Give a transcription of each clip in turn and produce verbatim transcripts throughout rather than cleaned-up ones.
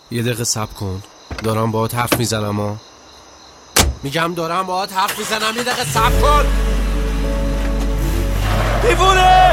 یه دقیقه صبر کن، دارم باهات حرف میزنم ها. میگم دارم باهات حرف میزنم، یه دقیقه صبر کن. دیوونه!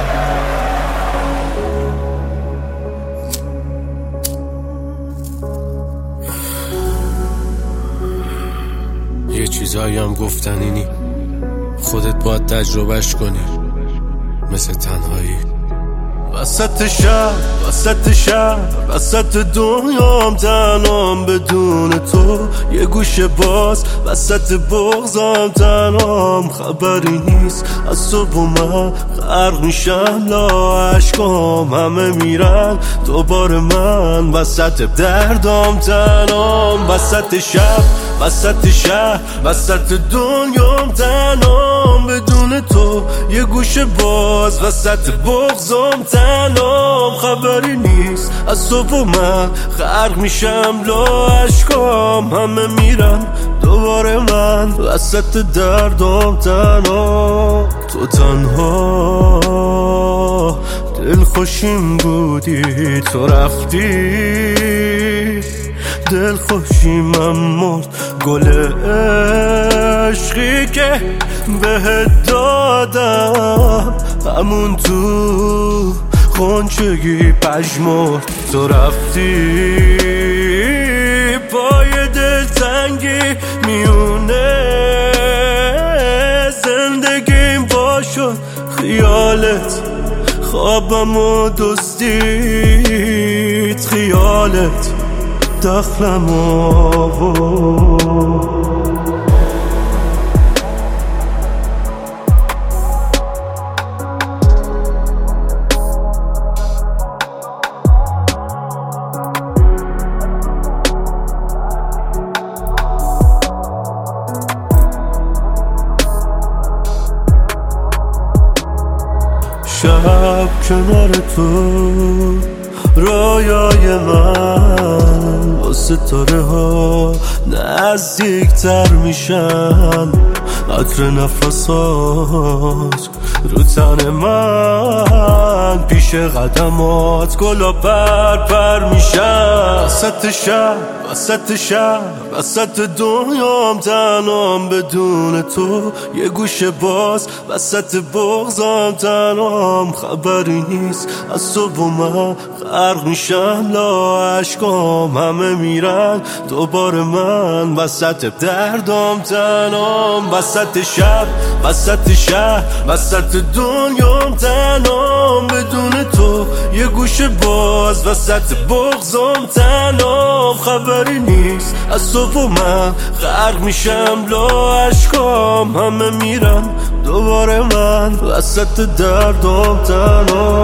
یه چیزایی هم گفتنی نی، خودت باید تجربهش کنی، مثل تنهایی وسط شهر، وسط شهر، وسط دنیام تنهام بدون تو. یه گوشه باز وسط بغضم تنهام، خبری نیست از تو و من غرق میشم لا عشقام همه میرن دوباره من وسط دردام تنهام. وسط شهر، وسط شهر، وسط دنیام تنهام بدون تو. یه گوشه باز وسط بغضم تنهام، خبری نیست از تو و من غرق میشم لا عشقام همه میرن دوباره من وسط دردام تنها. تو تنها دل خوشیم بودی، تو رفتی دل خوشیم مرد. گل عشقی که بهت دادم همون تو خونچگی پژمرد. تو رفتی پای دل تنگی میونه زندگیم با شد خیالت، خوابم و دزدید خیالت دخلم آورد. شب کنار تو رویای من با ستاره ها نزدیک تر میشن، عطر نفسات رو تن من پیش قدمات گلا پر پر میشن. وسط شهر، وسط شهر، وسط دنیام تنهام بدون تو. یه گوشه باز وسط بغضم تنهام، خبری نیست از تو و من غرق میشم لا عشقام همه میرن دوباره من وسط دردام تنهام. وسط شب، وسط شهر، وسط دنیام تنهام بدون تو. یه گوشه باز وسط بغضم تنهام، خبری نیست از تو و من غرق میشم لا عشقام همه میرن دوباره من وسط دردام تنهام.